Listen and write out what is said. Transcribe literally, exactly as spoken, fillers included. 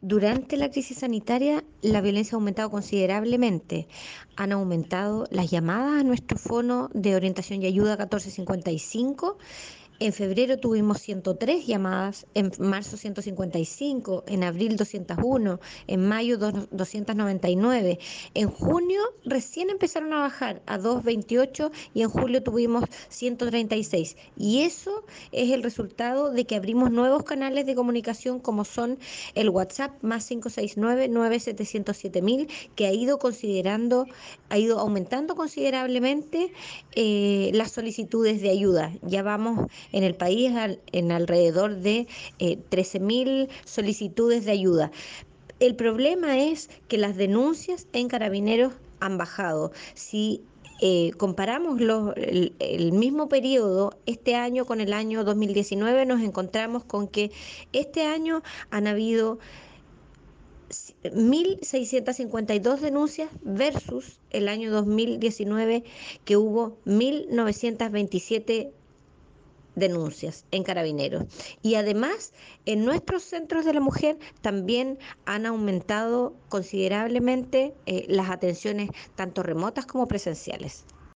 Durante la crisis sanitaria, la violencia ha aumentado considerablemente. Han aumentado las llamadas a nuestro fono de orientación y ayuda catorce cincuenta y cinco. En febrero tuvimos ciento tres llamadas, en marzo ciento cincuenta y cinco, en abril doscientos uno, en mayo dos- doscientos noventa y nueve. En junio recién empezaron a bajar a doscientos veintiocho y en julio tuvimos ciento treinta y seis. Y eso es el resultado de que abrimos nuevos canales de comunicación como son el WhatsApp más cinco seis nueve, nueve siete cero siete mil, que ha ido considerando, ha ido aumentando considerablemente eh, las solicitudes de ayuda. Ya vamos en el país al- en alrededor de eh, trece mil solicitudes de ayuda. El problema es que las denuncias en Carabineros han bajado. Si eh, comparamos los- el, el mismo periodo este año con el año dos mil diecinueve, nos encontramos con que este año han habido mil seiscientos cincuenta y dos denuncias versus el año dos mil diecinueve, que hubo mil novecientos veintisiete denuncias en Carabineros. Y además, en nuestros centros de la mujer también han aumentado considerablemente eh, las atenciones tanto remotas como presenciales.